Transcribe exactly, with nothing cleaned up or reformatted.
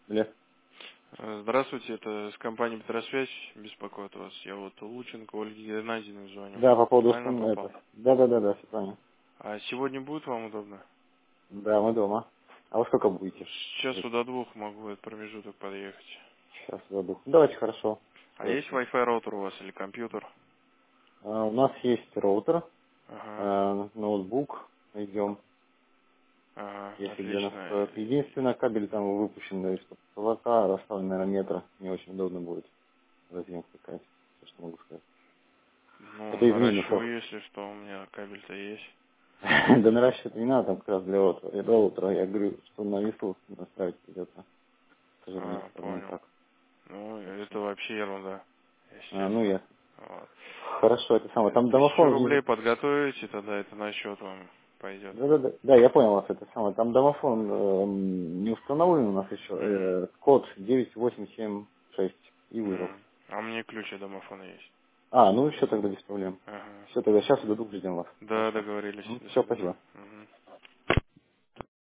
Лев. Э, Здравствуйте, это с компании Петросвязь беспокоит вас. Я вот Лученко Ольге Геннадьевне звоню. Да, по поводу Правильно установки. попал? Это. Да, да, да, да, все правильно. А сегодня будет вам удобно? Да, мы дома. А вы сколько будете? С часу до двух могу этот промежуток подъехать. Сейчас заду. Давайте, хорошо. А есть Хорошо. Wi-Fi роутер у вас или компьютер? А, у нас есть роутер, Ага, а, ноутбук, идем, ага, если для отлично. настроек. Единственное, кабель там выпущен, да, и что провода расставлен, наверное, метра. Не очень удобно будет. Разъем какая-то. Все, что могу сказать. Ну, Это из наращиваю, минусов. если что, у меня кабель-то есть. Да наращивать не надо, там как раз для роутера. И роутера, я говорю, что на весу настраивать придется. К сожалению, А, именно понял. так. Ну, Так это что. вообще ерунда, А, ну естественно. я. Вот. Хорошо, это самое. Э, Там Тысячу домофон внизу. рублей подготовите, тогда это на счет вам пойдет. Да, да, да, да, я понял вас, это самое. Там домофон эм, не установлен у нас еще. Угу. Э, код девять восемь семь шесть и вызов. М. А у меня ключ от домофона есть. А, ну все тогда без проблем. Ага. Все, тогда сейчас и дадут, ждем вас. Да, Хорошо. договорились. До Все, свидания. спасибо. Мгм.